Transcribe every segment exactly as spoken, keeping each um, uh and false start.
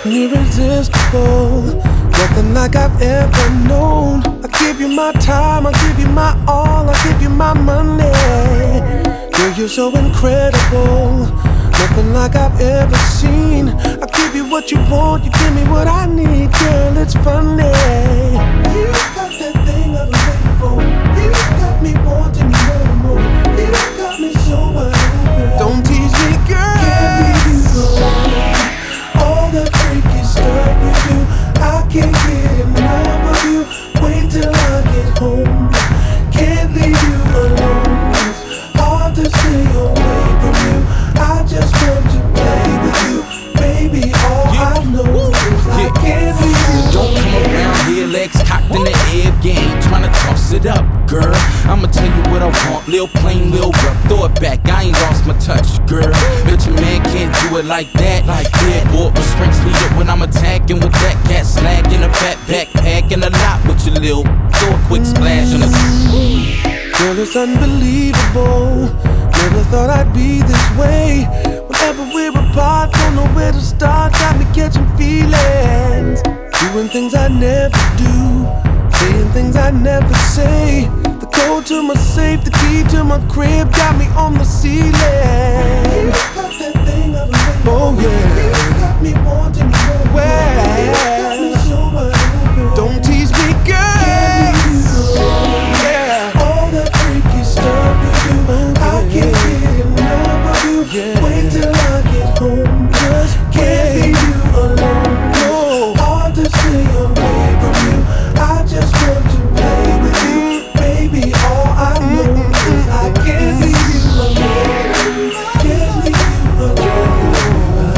Irresistible, nothing like I've ever known. I give you my time, I give you my all, I give you my money. Girl, you're so incredible, nothing like I've ever seen. I give you what you want, you give me what I need. Girl, it's funny. You got that thing I've been waiting for. You got me wanting you more and more. You got me so wide open. Don't tease me, girl. Can't leave you alone. All that freaky stuff you do, I can't get enough of you. Wait till I get home. Can't leave you alone. It's hard to stay away from you. I just want to play with you, baby. All yeah. I know is yeah. I can't leave you alone. Don't come around here, legs cocked in the air, game trying to toss it up, girl. I'ma tell you what I want, lil' plain, lil' rough. Throw it back, I ain't lost my touch, girl. Bitch, a man can't do it like that, like that. Boy, with strengths lead up when I'm attacking with that cat slag in a fat backpack and a lot with your lil'. Throw a quick splash on a. Girl, it's unbelievable. Never thought I'd be this way. Whenever we're apart, don't know where to start. Got me catching feelings, doing things I never do, saying things I never say. The code to my safe, the key to my crib, got me on the ceiling. You got that thing I've been waiting for. Oh yeah, you got me wanting you more. Well, you got me so wide open. Don't tease me, girl. Can't leave you alone. Yeah, all that freaky stuff you do, I can't get enough of you. Yeah. Wait till I get home. Just can't leave you alone. No, hard to stay away from you. I just want to play with you, baby. All I know is I can't leave you alone. Can't leave you alone.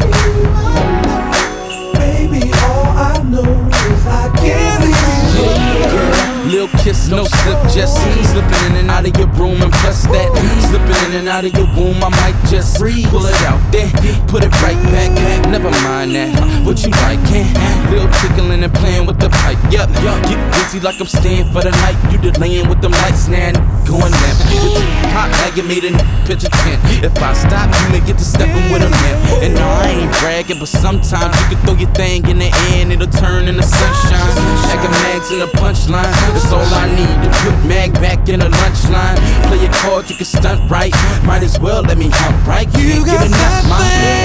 Baby, all I know is I can't leave you alone. Lil' kiss, no slip, just slipping in and out of your room. And plus that, slipping in and out of your womb, I might just pull it out there, put it right back. Never mind that, what you like, eh? Lil' tickling and playing with the pipe, yup. Get busy like I'm staying for the night. You delaying with them lights, now going lamp. Hot like you made a picture tent. If I stop, you may get to stepping with a man. And no, I ain't bragging, but sometimes you can throw your thing in the air and it'll turn into sunshine. Shacking mags in the punchline, that's all I need to put mag back in the lunch line. Play your cards, you can stunt right. Might as well let me hump right. You got that thing